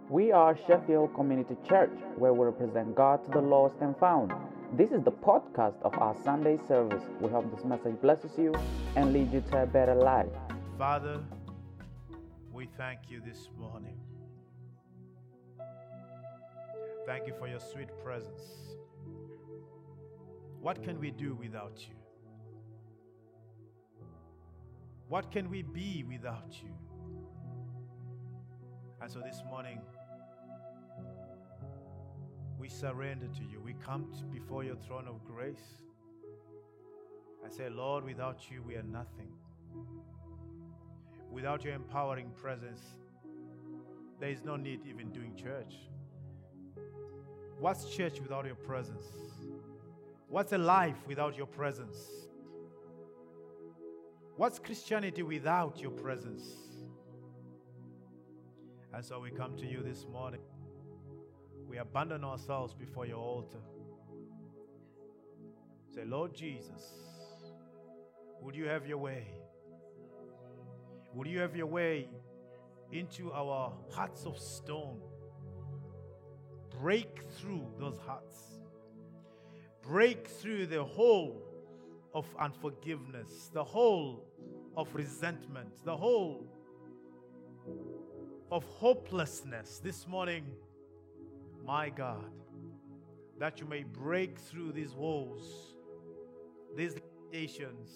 We are Sheffield Community Church, where we represent God to the lost and found. This is the podcast of our Sunday service. We hope this message blesses you and leads you to a better life. Father, we thank you this morning. Thank you for your sweet presence. What can we do without you? What can we be without you? And so this morning, we surrender to you. We come before your throne of grace and say, Lord, without you, we are nothing. Without your empowering presence, there is no need even doing church. What's church without your presence? What's a life without your presence? What's Christianity without your presence? And so we come to you this morning. We abandon ourselves before your altar. Say, Lord Jesus, would you have your way? Would you have your way into our hearts of stone? Break through those hearts. Break through the whole of unforgiveness, the whole of resentment, the whole of hopelessness this morning, my God, that you may break through these walls, these limitations.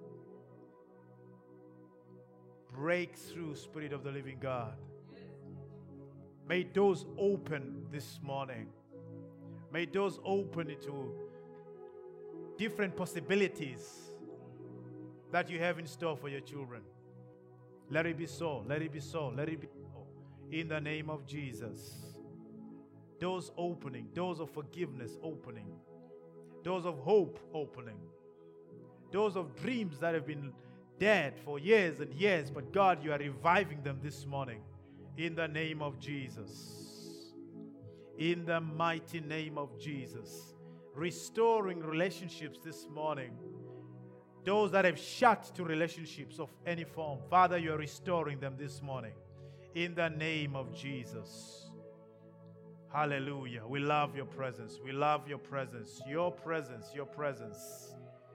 Break through, Spirit of the living God. May doors open this morning. May doors open into different possibilities that you have in store for your children. Let it be so, let it be so, let it be so. In the name of Jesus. Doors opening, doors of forgiveness opening, doors of hope opening, doors of dreams that have been dead for years and years, but God, you are reviving them this morning. In the name of Jesus. In the mighty name of Jesus. Restoring relationships this morning. Those that have shut to relationships of any form, Father, you are restoring them this morning. In the name of Jesus. Hallelujah. We love your presence. We love your presence. Your presence. Your presence.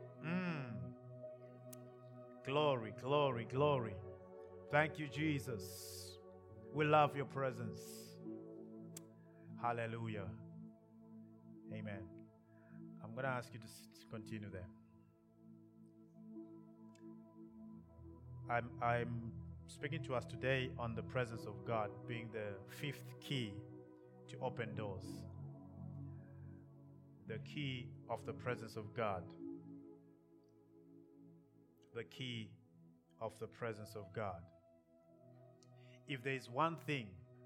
Glory, glory, glory. Thank you, Jesus. We love your presence. Hallelujah. Amen. I'm going to ask you to continue there. I'm speaking to us today on the presence of God being the fifth key to open doors. The key of the presence of God. The key of the presence of God. If there is one thing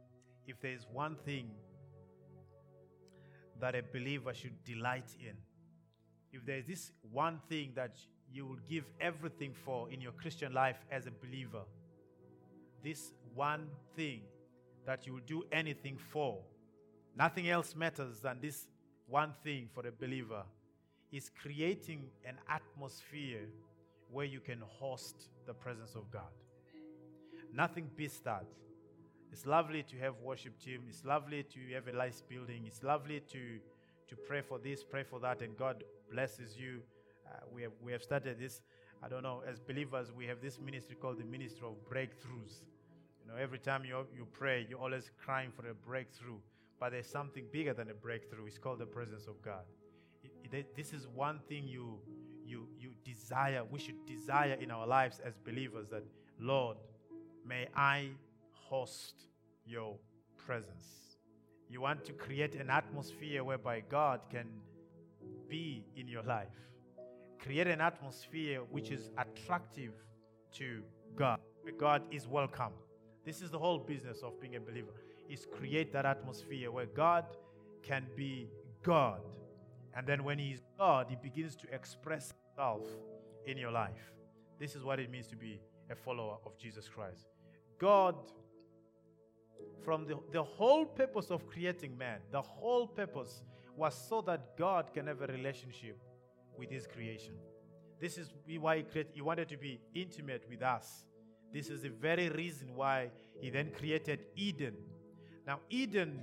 that a believer should delight in, if there is this one thing that you will give everything for in your Christian life as a believer, this one thing that you will do anything for, nothing else matters than this one thing for a believer, is creating an atmosphere where you can host the presence of God. Nothing beats that. It's lovely to have worship team. It's lovely to have a nice building. It's lovely to pray for this, pray for that, and God blesses you. We have started this, I don't know, as believers, we have this ministry called the Ministry of Breakthroughs. You know, every time you pray, you're always crying for a breakthrough. But there's something bigger than a breakthrough. It's called the presence of God. This is one thing you desire, we should desire in our lives as believers, that, Lord, may I host your presence. You want to create an atmosphere whereby God can be in your life. Create an atmosphere which is attractive to God, where God is welcome. This is the whole business of being a believer, is create that atmosphere where God can be God. And then when He is God, He begins to express Himself in your life. This is what it means to be a follower of Jesus Christ. God, from the whole purpose of creating man, the whole purpose was so that God can have a relationship with His creation. This is why He wanted to be intimate with us. This is the very reason why He then created Eden. Now, Eden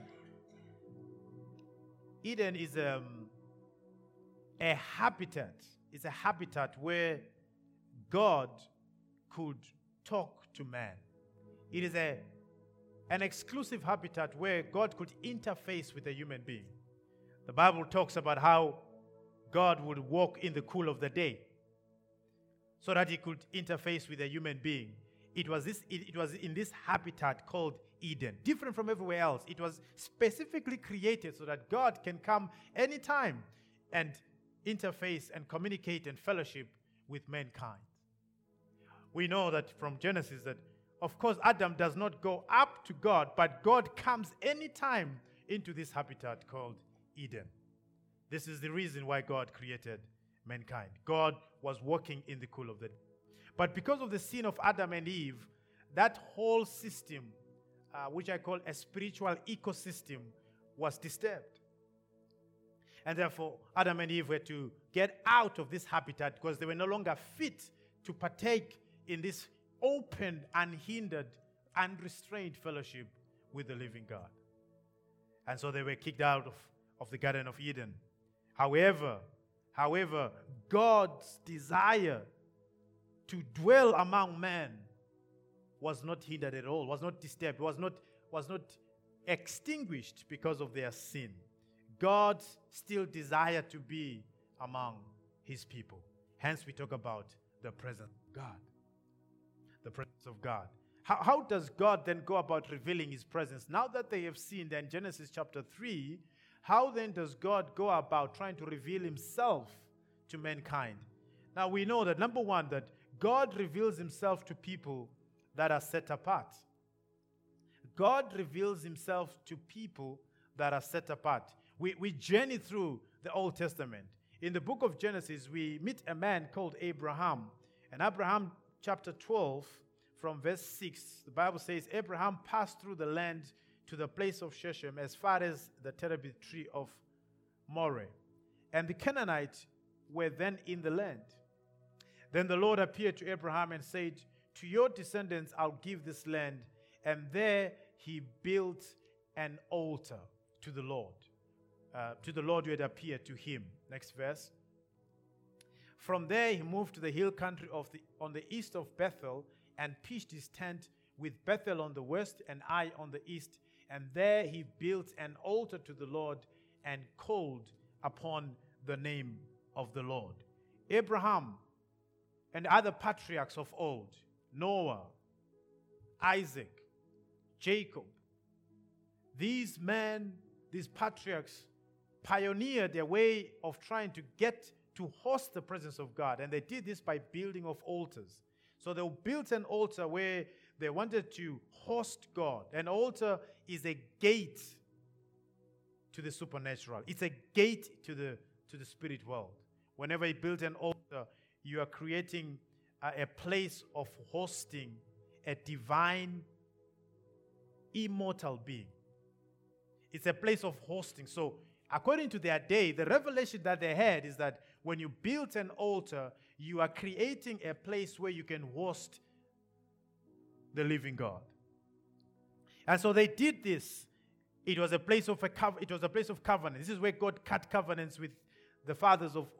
is a habitat. It's a habitat where God could talk to man. It is an exclusive habitat where God could interface with a human being. The Bible talks about how God would walk in the cool of the day so that he could interface with a human being. It was in this habitat called Eden, different from everywhere else. It was specifically created so that God can come anytime and interface and communicate and fellowship with mankind. We know that from Genesis that, of course, Adam does not go up to God, but God comes anytime into this habitat called Eden. This is the reason why God created mankind. God was walking in the cool of the day. But because of the sin of Adam and Eve, that whole system, which I call a spiritual ecosystem, was disturbed. And therefore, Adam and Eve were to get out of this habitat because they were no longer fit to partake in this open, unhindered, unrestrained fellowship with the living God. And so they were kicked out of the Garden of Eden. However, God's desire to dwell among men was not hindered at all, was not disturbed, was not extinguished because of their sin. God still desired to be among his people. Hence we talk about the presence of God. The presence of God. How does God then go about revealing his presence? Now that they have seen then Genesis chapter 3, how then does God go about trying to reveal himself to mankind? Now we know that, number one, that God reveals himself to people that are set apart. God reveals himself to people that are set apart. We journey through the Old Testament. In the book of Genesis, we meet a man called Abraham. And Abraham chapter 12, from verse 6, the Bible says, Abraham passed through the land to the place of Shechem as far as the terebinth tree of Moreh. And the Canaanites were then in the land. Then the Lord appeared to Abraham and said, to your descendants I'll give this land. And there he built an altar to the Lord who had appeared to him. Next verse. From there he moved to the hill country on the east of Bethel and pitched his tent with Bethel on the west and Ai on the east. And there he built an altar to the Lord and called upon the name of the Lord. Abraham and other patriarchs of old, Noah, Isaac, Jacob, these men, these patriarchs, pioneered their way of trying to get to host the presence of God. And they did this by building of altars. So they built an altar where they wanted to host God. An altar is a gate to the supernatural. It's a gate to the spirit world. Whenever you build an altar, you are creating a place of hosting a divine, immortal being. It's a place of hosting. So, according to their day, the revelation that they had is that when you build an altar, you are creating a place where you can host the living God. And so they did this. It was a place of covenant. This is where God cut covenants with the fathers of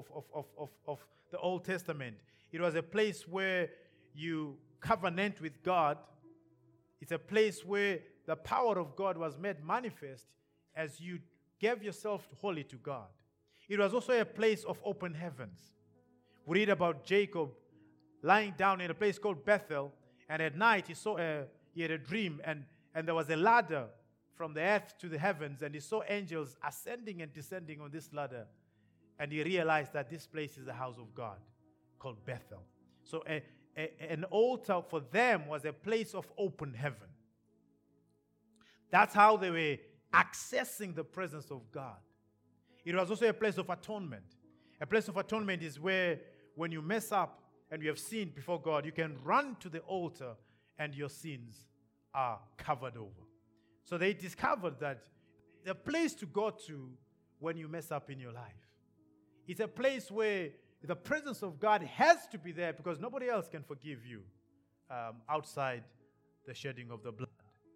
the Old Testament. It was a place where you covenant with God. It's a place where the power of God was made manifest as you gave yourself wholly to God. It was also a place of open heavens. We read about Jacob lying down in a place called Bethel, and at night he had a dream, and there was a ladder from the earth to the heavens, and he saw angels ascending and descending on this ladder, and he realized that this place is the house of God called Bethel. So an altar for them was a place of open heaven. That's how they were accessing the presence of God. It was also a place of atonement. A place of atonement is where when you mess up and you have sinned before God, you can run to the altar and your sins are covered over. So they discovered that the place to go to when you mess up in your life. It's a place where the presence of God has to be there because nobody else can forgive you outside the shedding of the blood.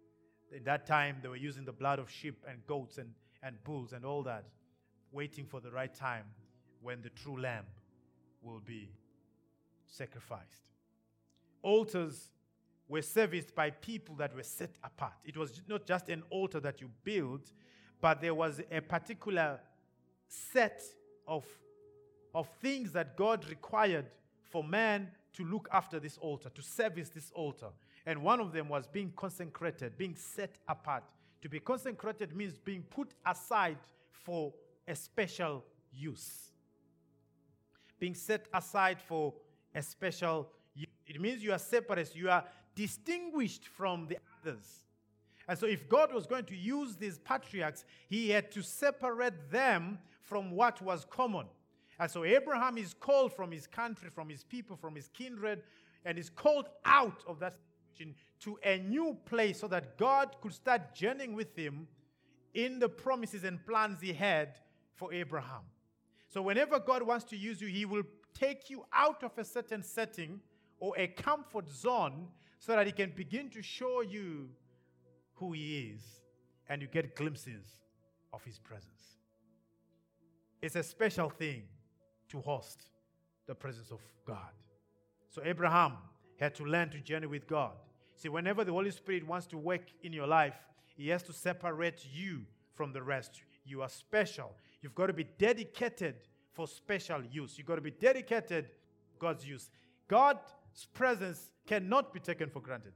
At that time, they were using the blood of sheep and goats and bulls and all that, waiting for the right time when the true lamb will be sacrificed. Altars were serviced by people that were set apart. It was not just an altar that you built, but there was a particular set of things that God required for man to look after this altar, to service this altar. And one of them was being consecrated, being set apart. To be consecrated means being put aside for a special use. Being set aside for a special use. It means you are separate, you are distinguished from the others. And so if God was going to use these patriarchs, he had to separate them from what was common. And so Abraham is called from his country, from his people, from his kindred, and is called out of that situation to a new place so that God could start journeying with him in the promises and plans he had for Abraham. So whenever God wants to use you, he will take you out of a certain setting or a comfort zone so that he can begin to show you who he is, and you get glimpses of his presence. It's a special thing to host the presence of God. So Abraham had to learn to journey with God. See, whenever the Holy Spirit wants to work in your life, he has to separate you from the rest. You are special. You've got to be dedicated for special use. You've got to be dedicated to God's use. God's presence cannot be taken for granted.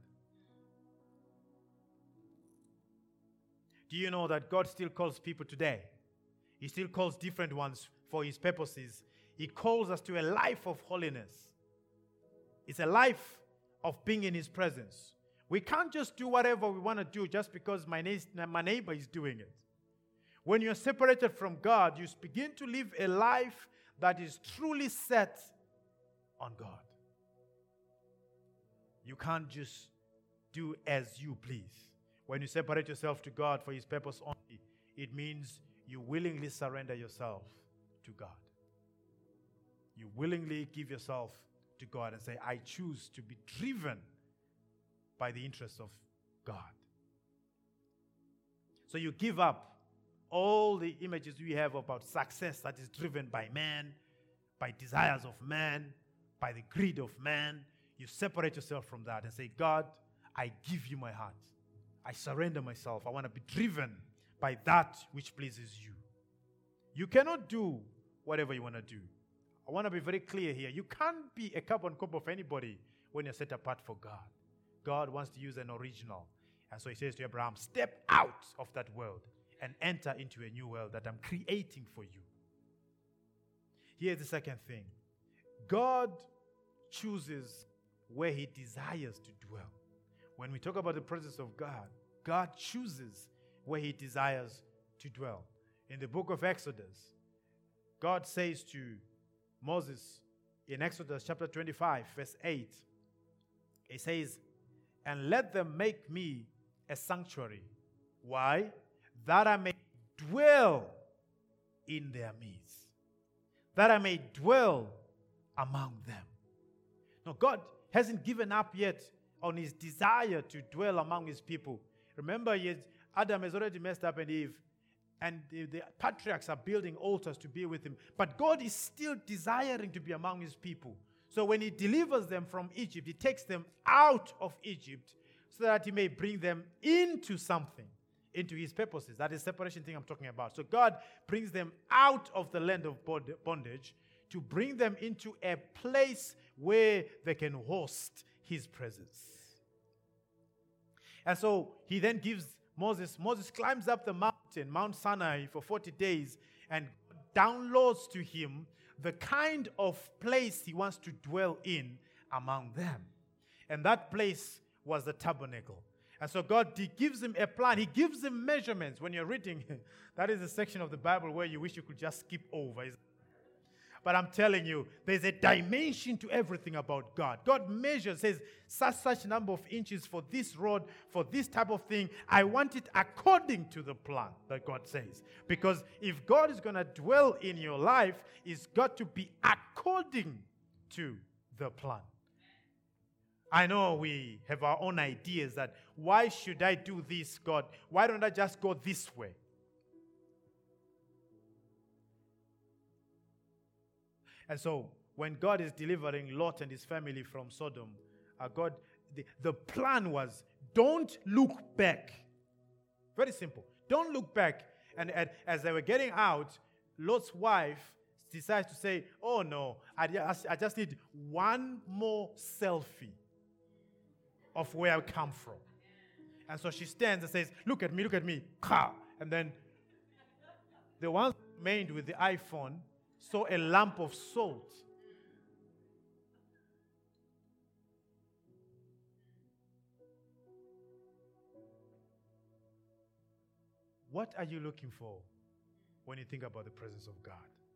Do you know that God still calls people today? He still calls different ones for his purposes. He calls us to a life of holiness. It's a life of being in his presence. We can't just do whatever we want to do just because my neighbor is doing it. When you're separated from God, you begin to live a life that is truly set on God. You can't just do as you please. When you separate yourself to God for his purpose only, it means you willingly surrender yourself to God. You willingly give yourself to God and say, I choose to be driven by the interests of God. So you give up all the images we have about success that is driven by man, by desires of man, by the greed of man. You separate yourself from that and say, God, I give you my heart. I surrender myself. I want to be driven by that which pleases you. You cannot do whatever you want to do. I want to be very clear here. You can't be a carbon copy of anybody when you're set apart for God. God wants to use an original. And so he says to Abraham, step out of that world and enter into a new world that I'm creating for you. Here's the second thing. God chooses where he desires to dwell. When we talk about the presence of God, God chooses where he desires to dwell. In the book of Exodus, God says to Moses in Exodus chapter 25, verse 8, he says, and let them make me a sanctuary. Why? That I may dwell in their midst. That I may dwell among them. Now, God hasn't given up yet on his desire to dwell among his people. Remember, Adam has already messed up and Eve, and the patriarchs are building altars to be with him. But God is still desiring to be among his people. So when he delivers them from Egypt, he takes them out of Egypt so that he may bring them into something, into his purposes. That is separation thing I'm talking about. So God brings them out of the land of bondage to bring them into a place where they can host his presence. And so he then gives Moses climbs up the mountain, Mount Sinai, for 40 days and downloads to him the kind of place he wants to dwell in among them. And that place was the tabernacle. And so God gives him a plan. He gives him measurements. When you're reading, that is a section of the Bible where you wish you could just skip over. But I'm telling you, there's a dimension to everything about God. God measures, says, such number of inches for this road, for this type of thing. I want it according to the plan that God says. Because if God is going to dwell in your life, it's got to be according to the plan. I know we have our own ideas that Why should I do this, God? Why don't I just go this way? And so, when God is delivering Lot and his family from Sodom, the plan was, don't look back. Very simple. Don't look back. And as they were getting out, Lot's wife decides to say, oh no, I just need one more selfie of where I come from. And so she stands and says, look at me, car. And then the one made with the iPhone saw a lump of salt. What are you looking for when you think about the presence of God?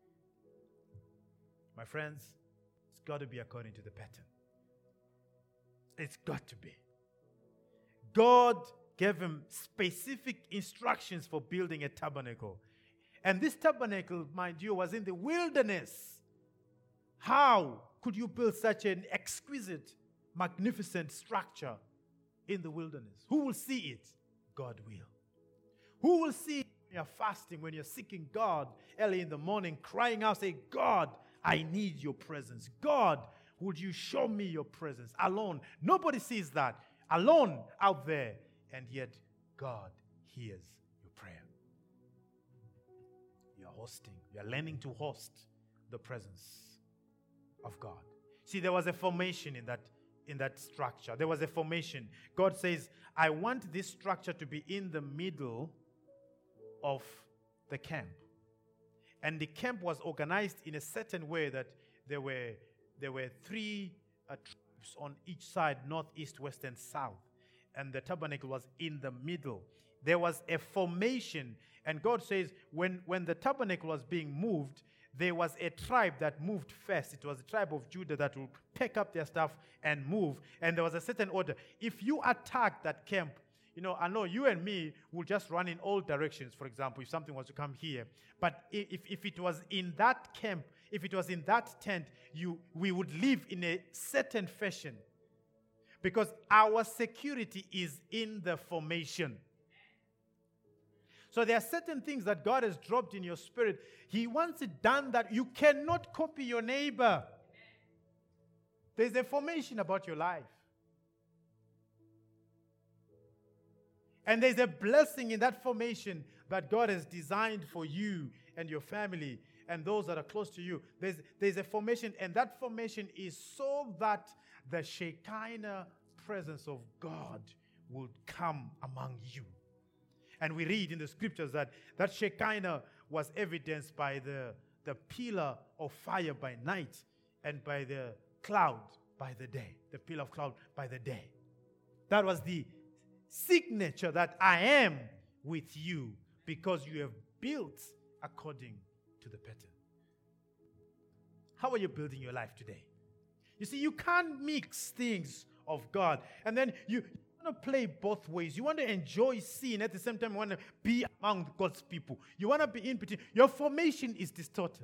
My friends, it's got to be according to the pattern. It's got to be. God gave him specific instructions for building a tabernacle. And this tabernacle, mind you, was in the wilderness. How could you build such an exquisite, magnificent structure in the wilderness? Who will see it? God will. Who will see it when you're fasting, when you're seeking God early in the morning, crying out, say, God, I need your presence. God, would you show me your presence? Alone. Nobody sees that. Alone out there. And yet, God hears your prayer. You're hosting. You're learning to host the presence of God. See, there was a formation in that structure. There was a formation. God says, I want this structure to be in the middle of the camp. And the camp was organized in a certain way that there were three tribes on each side, north, east, west, and south. And the tabernacle was in the middle. There was a formation. And God says, when the tabernacle was being moved, there was a tribe that moved first. It was the tribe of Judah that would pick up their stuff and move. And there was a certain order. If you attack that camp, I know you and me will just run in all directions, for example, if something was to come here. But if it was in that camp, if it was in that tent, we would live in a certain fashion. Because our security is in the formation. So there are certain things that God has dropped in your spirit. He wants it done that you cannot copy your neighbor. There's a formation about your life. And there's a blessing in that formation that God has designed for you and your family and those that are close to you. There's a formation, and that formation is so that the Shekinah presence of God will come among you. And we read in the scriptures that Shekinah was evidenced by the pillar of fire by night and by the cloud by the day. The pillar of cloud by the day. That was the signature that I am with you because you have built according to the pattern. How are you building your life today? You see, you can't mix things of God and then you want to play both ways. You want to enjoy sin at the same time you want to be among God's people. You want to be in between. Your formation is distorted.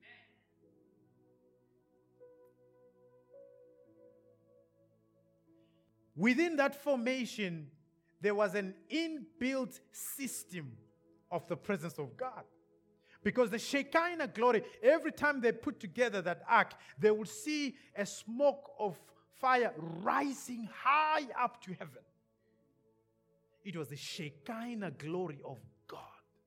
Within that formation, there was an inbuilt system of the presence of God. Because the Shekinah glory, every time they put together that ark, they would see a smoke of fire rising high up to heaven. It was the Shekinah glory of God.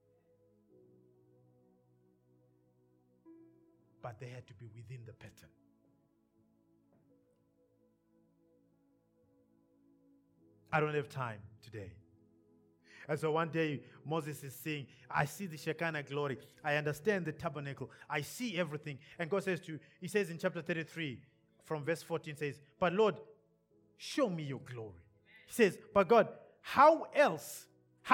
But they had to be within the pattern. I don't have time today. And so one day, Moses is saying, I see the Shekinah glory. I understand the tabernacle. I see everything. And God says he says in chapter 33, from verse 14, says, but Lord, show me your glory. He says, but God, how else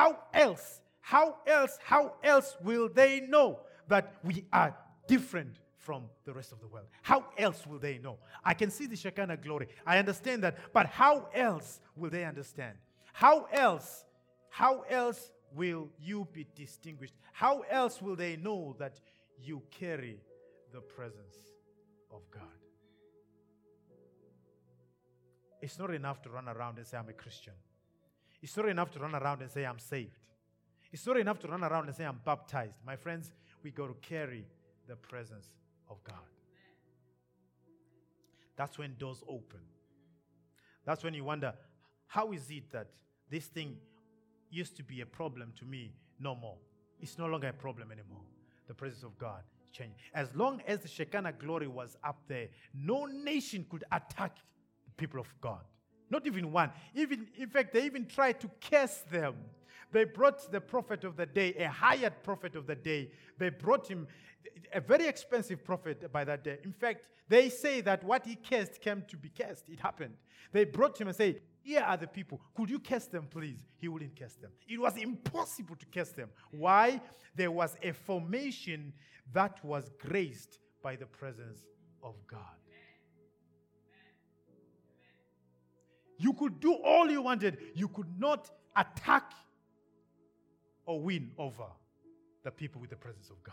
will they know that we are different from the rest of the world? How else will they know? I can see the Shekinah glory. I understand that. But how else will they understand? How else will you be distinguished? How else will they know that you carry the presence of God? It's not enough to run around and say, I'm a Christian. It's not enough to run around and say, I'm saved. It's not enough to run around and say, I'm baptized. My friends, we got to carry the presence of God. That's when doors open. That's when you wonder, how is it that this thing used to be a problem to me? No more. It's no longer a problem anymore. The presence of God changed. As long as the Shekinah glory was up there, no nation could attack the people of God. Not even one. In fact, they even tried to curse them. They brought the prophet of the day, a hired prophet of the day. They brought him, a very expensive prophet by that day. In fact, they say that what he cursed came to be cursed. It happened. They brought him and say, here are the people. Could you curse them, please? He wouldn't curse them. It was impossible to curse them. Why? There was a formation that was graced by the presence of God. You could do all you wanted. You could not attack or win over the people with the presence of God.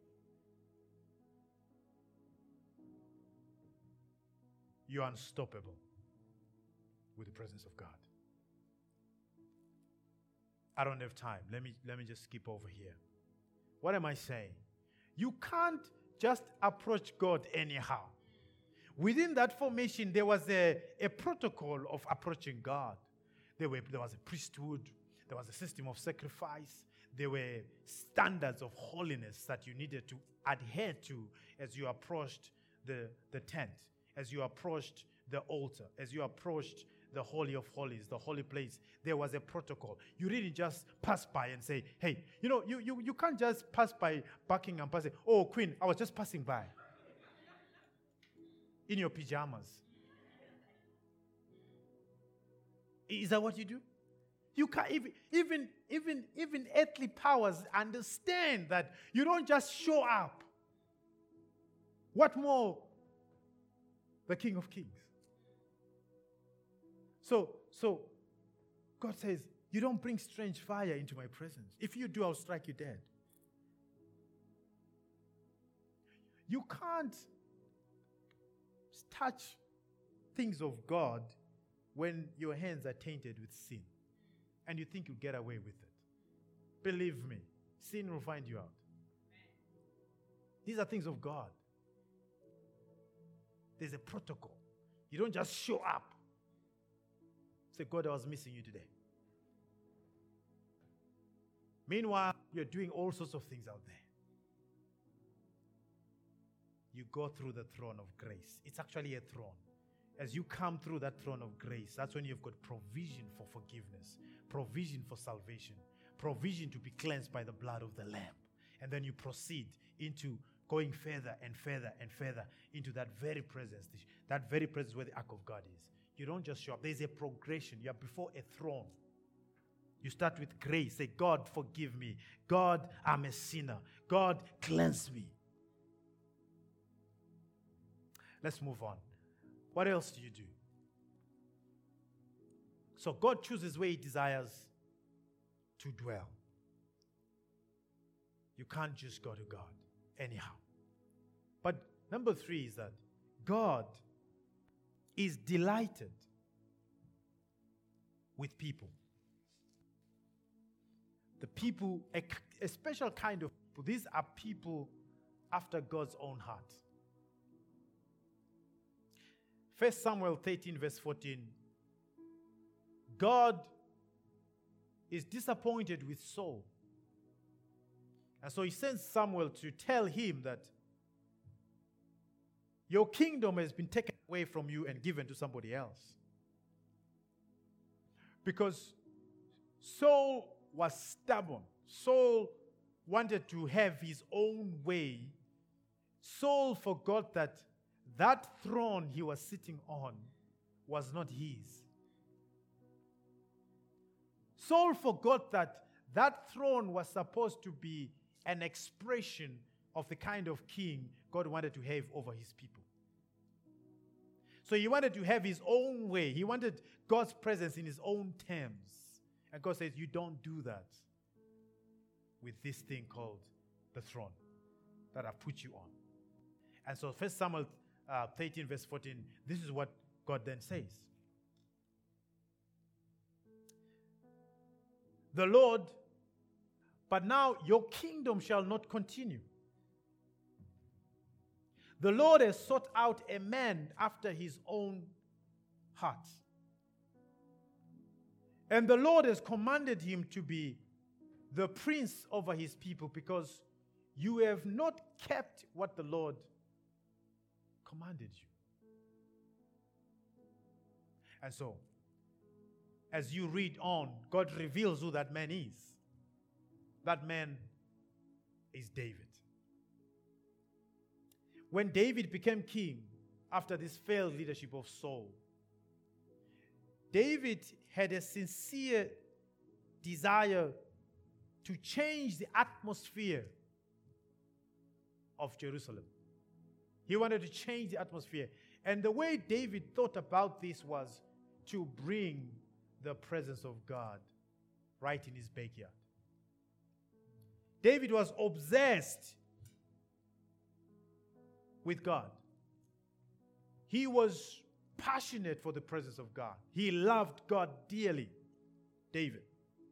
You are unstoppable with the presence of God. I don't have time. Let me just skip over here. What am I saying? You can't just approach God anyhow. Within that formation, there was a protocol of approaching God. There was a priesthood. There was a system of sacrifice. There were standards of holiness that you needed to adhere to as you approached the tent, as you approached the altar, as you approached the Holy of Holies, the holy place. There was a protocol. You didn't just pass by and say, hey, you can't just pass by Buckingham and say, oh, Queen, I was just passing by. In your pajamas. Is that what you do? You can't even earthly powers understand that you don't just show up. What more? The King of Kings. So God says, you don't bring strange fire into my presence. If you do, I'll strike you dead. You can't touch things of God when your hands are tainted with sin and you think you'll get away with it. Believe me, sin will find you out. These are things of God. There's a protocol. You don't just show up. Say, God, I was missing you today. Meanwhile, you're doing all sorts of things out there. You go through the throne of grace. It's actually a throne. As you come through that throne of grace, that's when you've got provision for forgiveness, provision for salvation, provision to be cleansed by the blood of the Lamb. And then you proceed into going further and further and further into that very presence where the ark of God is. You don't just show up. There's a progression. You are before a throne. You start with grace. Say, God, forgive me. God, I'm a sinner. God, cleanse me. Let's move on. What else do you do? So God chooses where He desires to dwell. You can't just go to God anyhow. But number 3 is that God is delighted with people. The people, a special kind of people. These are people after God's own heart. 1 Samuel 13 verse 14. God is disappointed with Saul. And so He sends Samuel to tell him that your kingdom has been taken away from you and given to somebody else. Because Saul was stubborn. Saul wanted to have his own way. Saul forgot that throne he was sitting on was not his. Saul forgot that throne was supposed to be an expression of the kind of king God wanted to have over His people. So he wanted to have his own way. He wanted God's presence in His own terms. And God says, you don't do that with this thing called the throne that I've put you on. And so 1 Samuel 13 verse 14, this is what God then says. the Lord, but now your kingdom shall not continue. The Lord has sought out a man after his own heart. And the Lord has commanded him to be the prince over his people because you have not kept what the Lord commanded you. And so, as you read on, God reveals who that man is. That man is David. When David became king after this failed leadership of Saul, David had a sincere desire to change the atmosphere of Jerusalem. He wanted to change the atmosphere. And the way David thought about this was to bring the presence of God right in his backyard. David was obsessed with God. He was passionate for the presence of God. He loved God dearly, David.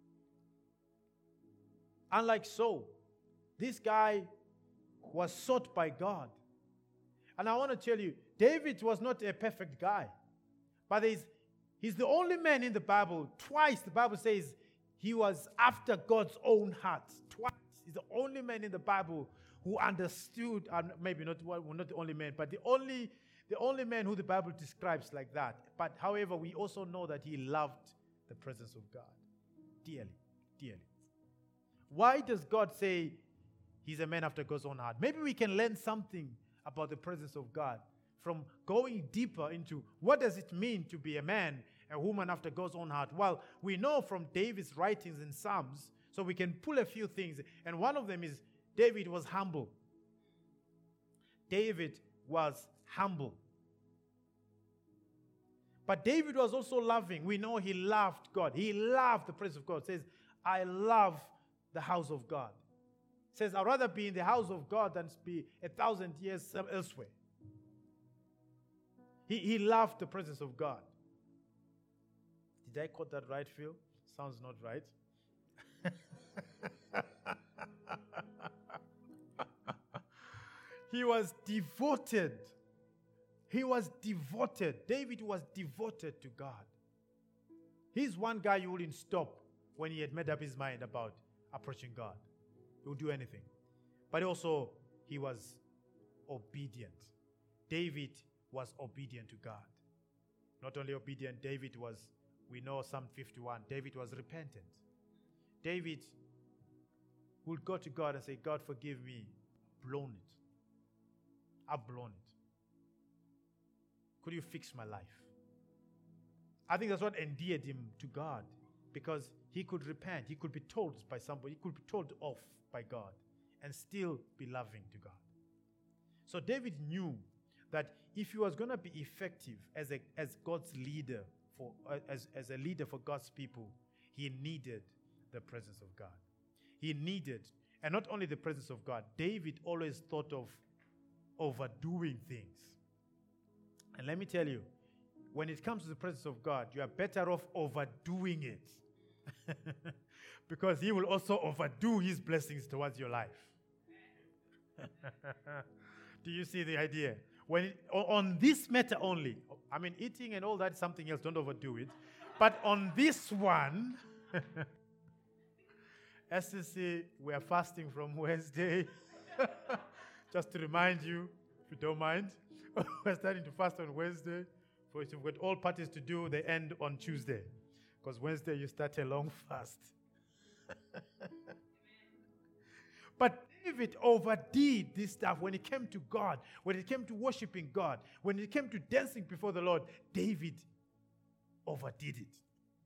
Unlike Saul, this guy was sought by God. And I want to tell you, David was not a perfect guy. But he's the only man in the Bible. Twice the Bible says he was after God's own heart. Twice. He's the only man in the Bible who understood, and maybe not the only man, but the only man who the Bible describes like that. But however, we also know that he loved the presence of God dearly, dearly. Why does God say he's a man after God's own heart? Maybe we can learn something about the presence of God from going deeper into what does it mean to be a man, a woman after God's own heart. Well, we know from David's writings in Psalms, so we can pull a few things. And one of them is David was humble. David was humble. But David was also loving. We know he loved God. He loved the presence of God. It says, I love the house of God. It says, I'd rather be in the house of God than be 1,000 years elsewhere. He loved the presence of God. Did I quote that right, Phil? Sounds not right. He was devoted. He was devoted. David was devoted to God. He's one guy you wouldn't stop when he had made up his mind about approaching God. He would do anything. But also, he was obedient. David was obedient to God. Not only obedient, David was, we know Psalm 51, David was repentant. David would go to God and say, God, forgive me. Blown it. I've blown it. Could you fix my life? I think that's what endeared him to God, because he could repent. He could be told by somebody. He could be told off by God and still be loving to God. So David knew that if he was going to be effective as God's leader, as a leader for God's people, he needed the presence of God. He needed, and not only the presence of God, David always thought of overdoing things. And let me tell you, when it comes to the presence of God, you are better off overdoing it. Because he will also overdo his blessings towards your life. Do you see the idea? On this matter only, I mean, eating and all that is something else, don't overdo it. But on this one, SCC, we are fasting from Wednesday. Just to remind you, if you don't mind, we're starting to fast on Wednesday. For if you've got all parties to do, they end on Tuesday. Because Wednesday you start a long fast. But David overdid this stuff when it came to God, when it came to worshiping God, when it came to dancing before the Lord. David overdid it.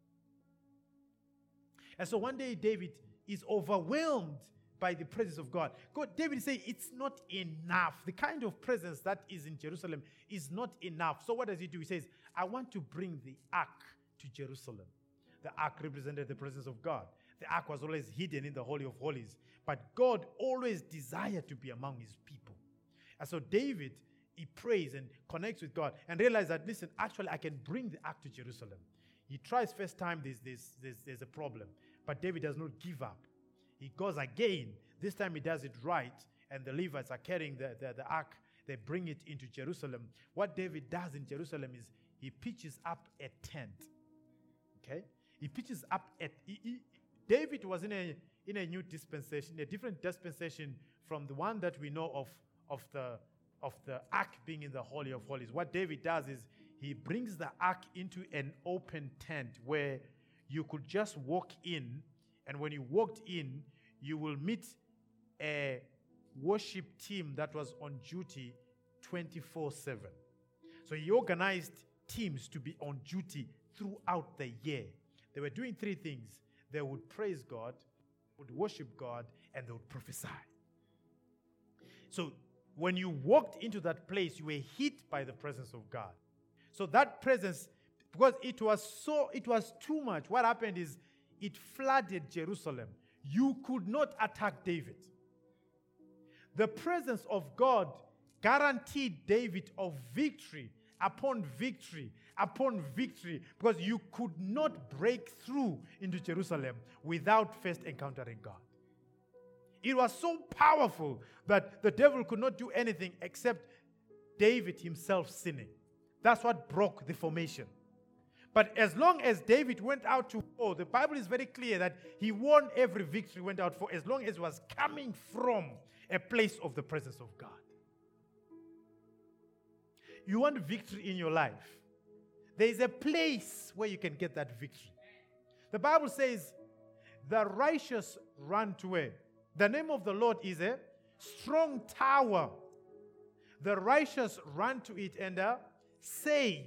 And so one day David is overwhelmed by the presence of God. David says it's not enough. The kind of presence that is in Jerusalem is not enough. So what does he do? He says, I want to bring the ark to Jerusalem. The ark represented the presence of God. The ark was always hidden in the Holy of Holies. But God always desired to be among his people. And so David, he prays and connects with God and realizes that, listen, actually I can bring the ark to Jerusalem. He tries first time, there's a problem. But David does not give up. He goes again. This time he does it right, and the Levites are carrying the ark. They bring it into Jerusalem. What David does in Jerusalem is he pitches up a tent. Okay? He pitches up David was in a new dispensation, a different dispensation from the one that we know of the ark being in the Holy of Holies. What David does is he brings the ark into an open tent where you could just walk in, and when you walked in, you will meet a worship team that was on duty 24/7. So he organized teams to be on duty throughout the year. They were doing three things. They would praise God, would worship God, and they would prophesy. So when you walked into that place, you were hit by the presence of God. So that presence, because it was too much, what happened is it flooded Jerusalem. You could not attack David. The presence of God guaranteed David of victory upon victory upon victory, because you could not break through into Jerusalem without first encountering God. It was so powerful that the devil could not do anything except David himself sinning. That's what broke the formation. But as long as David went out to war, the Bible is very clear that he won every victory he went out for, as long as it was coming from a place of the presence of God. You want victory in your life. There is a place where you can get that victory. The Bible says, the righteous run to where? The name of the Lord is a strong tower. The righteous run to it and are saved.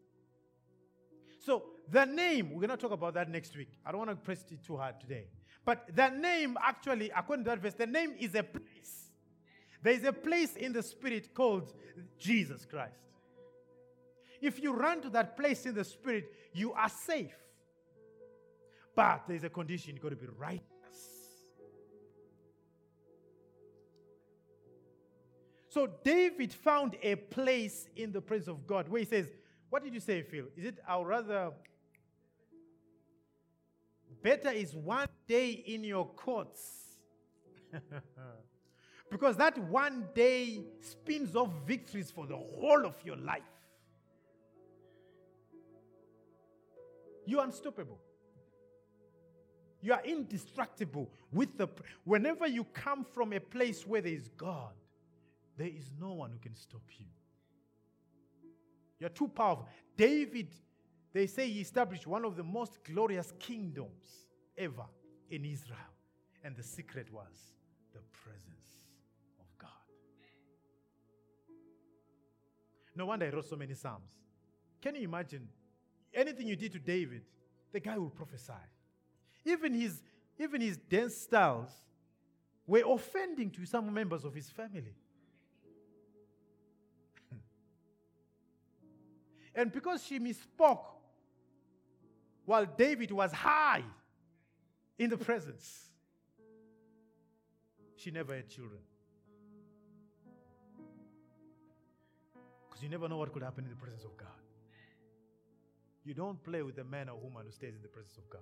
So the name, we're going to talk about that next week. I don't want to press it too hard today. But the name, actually, according to that verse, the name is a place. There is a place in the Spirit called Jesus Christ. If you run to that place in the Spirit, you are safe. But there's a condition, you've got to be righteous. So David found a place in the presence of God where he says, what did you say, Phil? Is it, I would rather, better is one day in your courts. Because that one day spins off victories for the whole of your life. You are unstoppable. You are indestructible. Whenever you come from a place where there is God, there is no one who can stop you. You're too powerful. David, they say he established one of the most glorious kingdoms ever in Israel. And the secret was the presence of God. No wonder he wrote so many Psalms. Can you imagine? Anything you did to David, the guy will prophesy. Even his dance styles were offending to some members of his family. And because she misspoke while David was high in the presence, she never had children. Because you never know what could happen in the presence of God. You don't play with a man or woman who stays in the presence of God.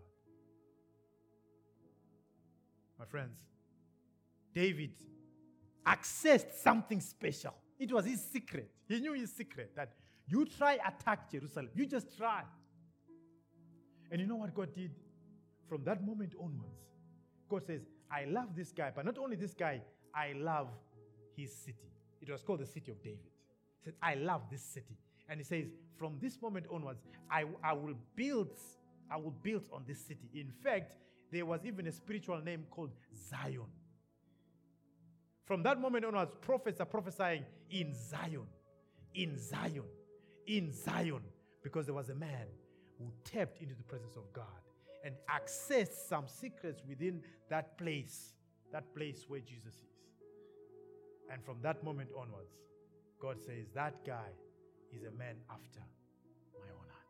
My friends, David accessed something special. It was his secret. He knew his secret, that you try attack Jerusalem. You just try. And you know what God did? From that moment onwards, God says, I love this guy, but not only this guy, I love his city. It was called the city of David. He said, I love this city. And he says, from this moment onwards, I will build on this city. In fact, there was even a spiritual name called Zion. From that moment onwards, prophets are prophesying in Zion, in Zion, in Zion, because there was a man who tapped into the presence of God and accessed some secrets within that place where Jesus is. And from that moment onwards, God says, that guy is a man after my own heart.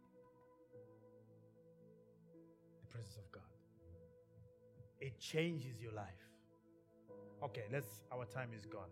The presence of God. It changes your life. Okay, our time is gone.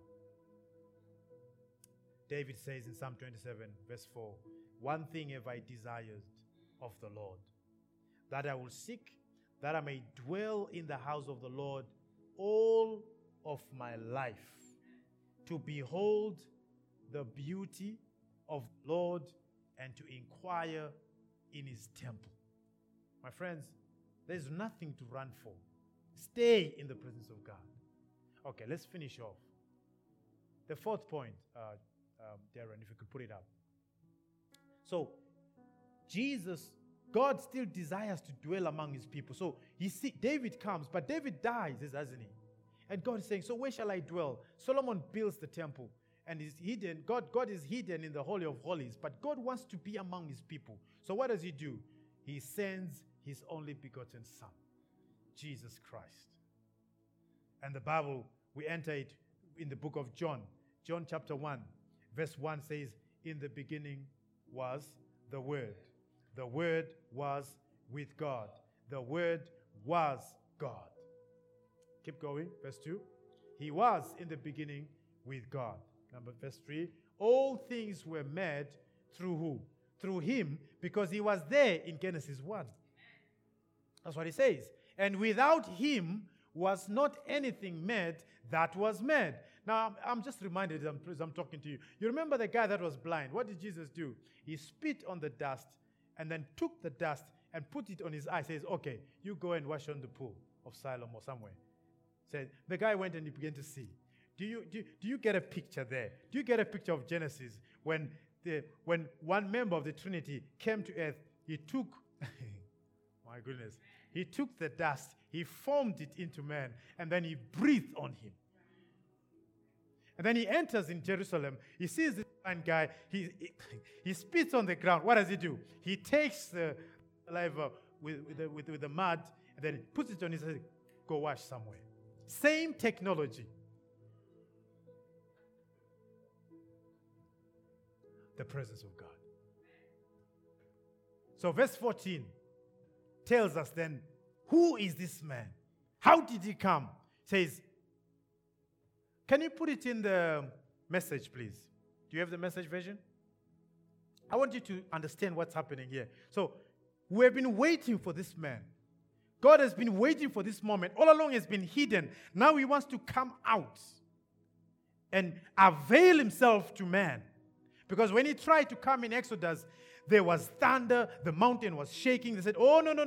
David says in Psalm 27, verse 4, one thing have I desired of the Lord, that I will seek, that I may dwell in the house of the Lord all of my life, to behold the beauty of the Lord and to inquire in his temple. My friends, there's nothing to run for. Stay in the presence of God. Okay, let's finish off. The fourth point, Darren, if you could put it up. So, God still desires to dwell among his people. So, David comes, but David dies, doesn't he? And God is saying, so where shall I dwell? Solomon builds the temple and is hidden. God is hidden in the Holy of Holies, but God wants to be among his people. So what does he do? He sends his only begotten Son, Jesus Christ. And the Bible, we enter it in the book of John. John chapter 1, verse 1 says, in the beginning was the Word. The Word was with God. The Word was God. Keep going. Verse 2. He was in the beginning with God. Verse 3. All things were made through who? Through him, because he was there in Genesis 1. That's what he says. And without him was not anything made that was made. Now, I'm just reminded as I'm talking to you. You remember the guy that was blind? What did Jesus do? He spit on the dust and then took the dust and put it on his eye. Says, okay, you go and wash on the pool of Siloam or somewhere. Said, the guy went and he began to see. Do you get a picture there? Do you get a picture of Genesis when one member of the Trinity came to earth? He took, my goodness, he took the dust, he formed it into man, and then he breathed on him. And then he enters in Jerusalem. He sees this blind guy. He spits on the ground. What does he do? He takes the saliva with the mud and then puts it on his head. Go wash somewhere. Same technology. The presence of God. So verse 14 tells us then, who is this man? How did he come? Says, can you put it in the message, please? Do you have the message version? I want you to understand what's happening here. So, we have been waiting for this man. God has been waiting for this moment. All along, has been hidden. Now he wants to come out and avail himself to man. Because when he tried to come in Exodus, there was thunder, the mountain was shaking. They said, oh, no.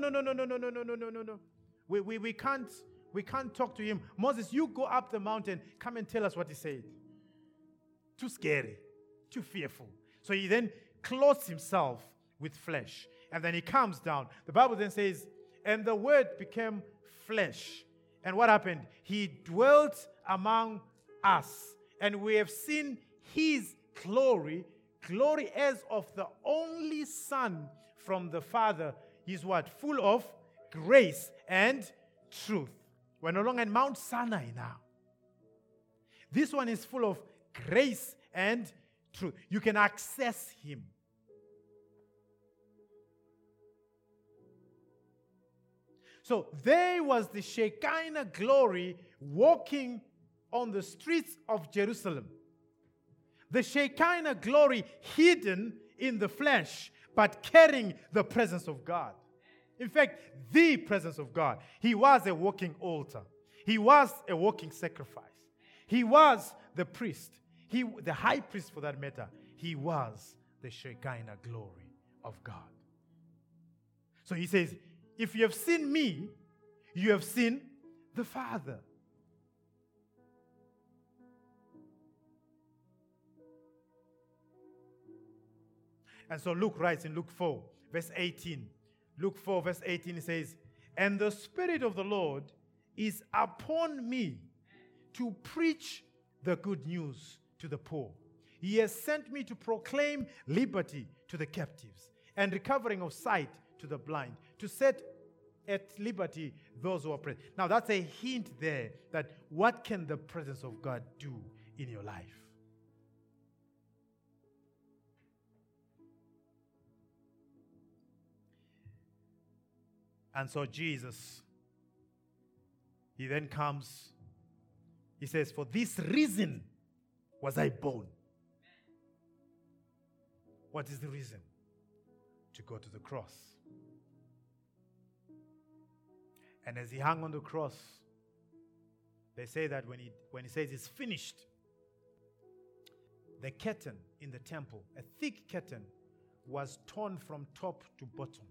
We can't talk to him. Moses, you go up the mountain. Come and tell us what he said. Too scary. Too fearful. So he then clothes himself with flesh. And then he comes down. The Bible then says, and the Word became flesh. And what happened? He dwelt among us. And we have seen his glory as of the only Son from the Father. He's what? Full of grace and truth. We're no longer in Mount Sinai now. This one is full of grace and truth. You can access him. So there was the Shekinah glory walking on the streets of Jerusalem. The Shekinah glory hidden in the flesh, but carrying the presence of God. In fact, the presence of God. He was a walking altar. He was a walking sacrifice. He was the priest. The high priest for that matter. He was the Shekinah glory of God. So he says, if you have seen me, you have seen the Father. And so Luke writes in Luke 4, verse 18. Luke 4, verse 18, it says, and the Spirit of the Lord is upon me to preach the good news to the poor. He has sent me to proclaim liberty to the captives and recovering of sight to the blind, to set at liberty those who are oppressed. Now that's a hint there that what can the presence of God do in your life? And so Jesus, he then comes, he says, for this reason was I born. What is the reason? To go to the cross. And as he hung on the cross, they say that when he says it's finished, the curtain in the temple, a thick curtain, was torn from top to bottom,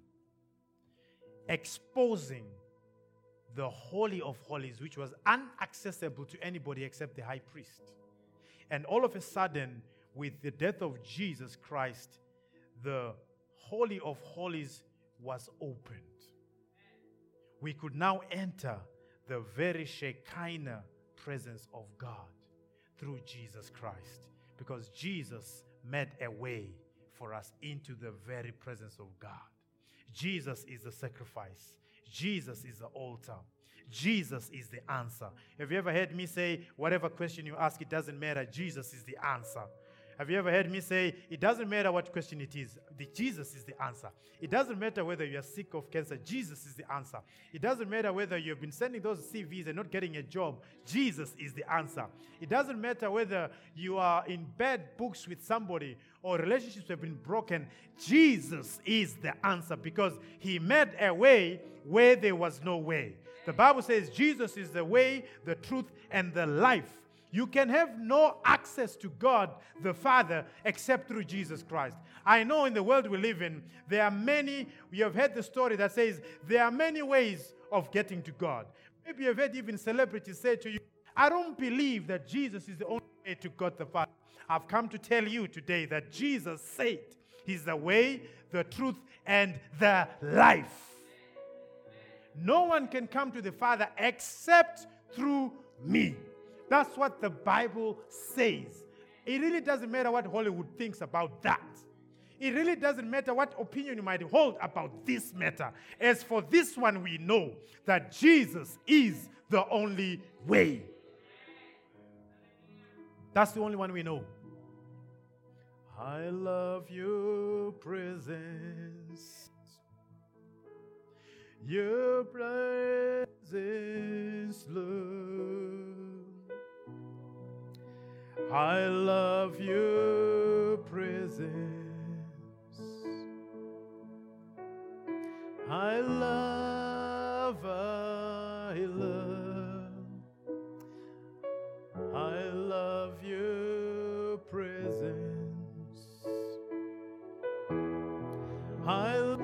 exposing the Holy of Holies, which was inaccessible to anybody except the high priest. And all of a sudden, with the death of Jesus Christ, the Holy of Holies was opened. We could now enter the very Shekinah presence of God through Jesus Christ, because Jesus made a way for us into the very presence of God. Jesus is the sacrifice. Jesus is the altar. Jesus is the answer. Have you ever heard me say, whatever question you ask, it doesn't matter, Jesus is the answer? Have you ever heard me say, it doesn't matter what question it is, Jesus is the answer. It doesn't matter whether you are sick of cancer, Jesus is the answer. It doesn't matter whether you've been sending those CVs and not getting a job, Jesus is the answer. It doesn't matter whether you are in bad books with somebody or relationships have been broken, Jesus is the answer, because he made a way where there was no way. The Bible says Jesus is the way, the truth, and the life. You can have no access to God the Father except through Jesus Christ. I know in the world we live in, there are many, you have heard the story that says there are many ways of getting to God. Maybe you've heard even celebrities say to you, I don't believe that Jesus is the only way to God the Father. I've come to tell you today that Jesus said he's the way, the truth, and the life. No one can come to the Father except through me. That's what the Bible says. It really doesn't matter what Hollywood thinks about that. It really doesn't matter what opinion you might hold about this matter. As for this one, we know that Jesus is the only way. That's the only one we know. I love your presence. Your presence, Lord. I love your presence. I love your presence. I love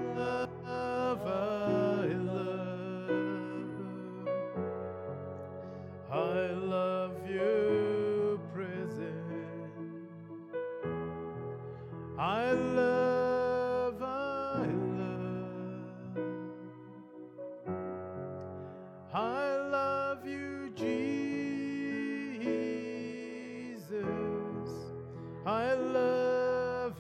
your presence. I love you, Jesus. I love.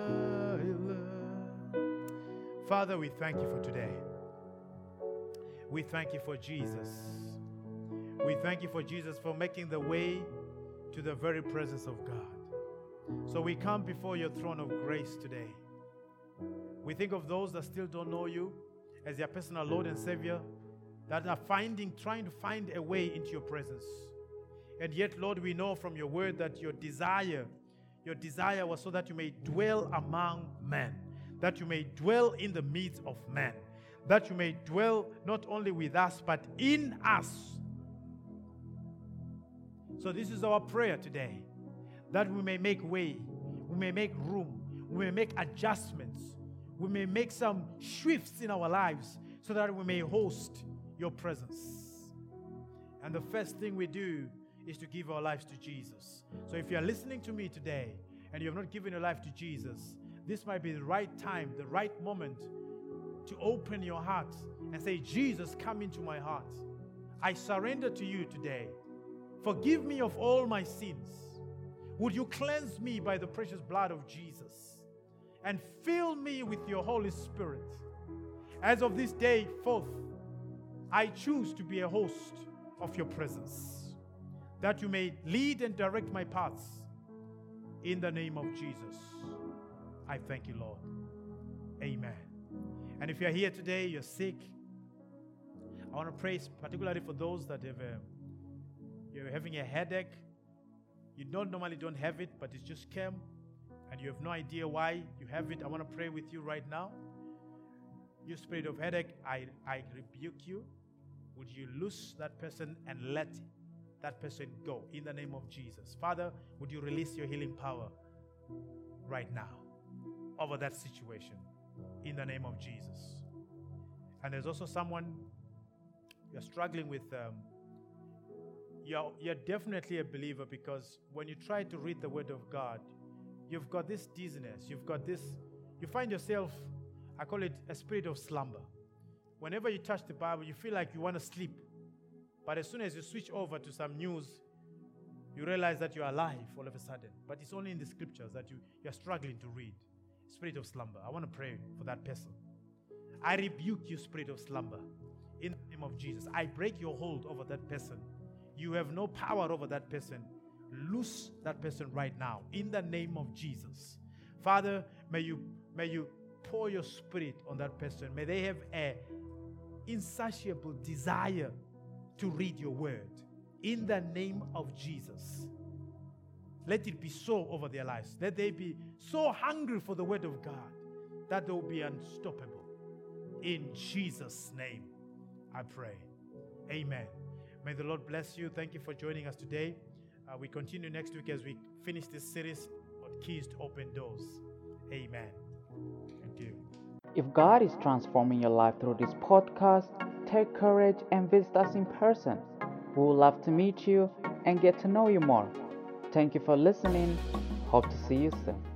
Father, we thank you for today. We thank you for Jesus. We thank you for Jesus for making the way to the very presence of God. So we come before your throne of grace today. We think of those that still don't know you as their personal Lord and Savior, that are trying to find a way into your presence. And yet, Lord, we know from your word that your desire was so that you may dwell among men, that you may dwell in the midst of men, that you may dwell not only with us, but in us. So this is our prayer today, that we may make way, we may make room, we may make adjustments, we may make some shifts in our lives so that we may host your presence. And the first thing we do is to give our lives to Jesus. So if you are listening to me today and you have not given your life to Jesus, this might be the right time, the right moment to open your heart and say, Jesus, come into my heart. I surrender to you today. Forgive me of all my sins. Would you cleanse me by the precious blood of Jesus and fill me with your Holy Spirit? As of this day forth, I choose to be a host of your presence, that you may lead and direct my paths. In the name of Jesus, I thank you, Lord. Amen. And if you're here today, you're sick, I want to pray particularly for those that you're having a headache. You normally don't have it, but it just came, and you have no idea why you have it. I want to pray with you right now. You spirit of headache, I rebuke you would you loose that person and let that person go in the name of Jesus. Father, would you release your healing power right now over that situation in the name of Jesus. And there's also someone you're struggling with. You're definitely a believer, because when you try to read the Word of God, you've got this dizziness. You've got this, you find yourself, I call it a spirit of slumber. Whenever you touch the Bible, you feel like you want to sleep. But as soon as you switch over to some news, you realize that you're alive all of a sudden. But it's only in the scriptures that you're struggling to read. Spirit of slumber. I want to pray for that person. I rebuke you, spirit of slumber, in the name of Jesus. I break your hold over that person. You have no power over that person. Loose that person right now in the name of Jesus. Father, may you pour your spirit on that person. May they have an insatiable desire to read your word in the name of Jesus. Let it be so over their lives. Let they be so hungry for the word of God that they will be unstoppable. In Jesus' name, I pray. Amen. May the Lord bless you. Thank you for joining us today. We continue next week as we finish this series on keys to open doors. Amen. Thank you. If God is transforming your life through this podcast, take courage and visit us in person. We would love to meet you and get to know you more. Thank you for listening. Hope to see you soon.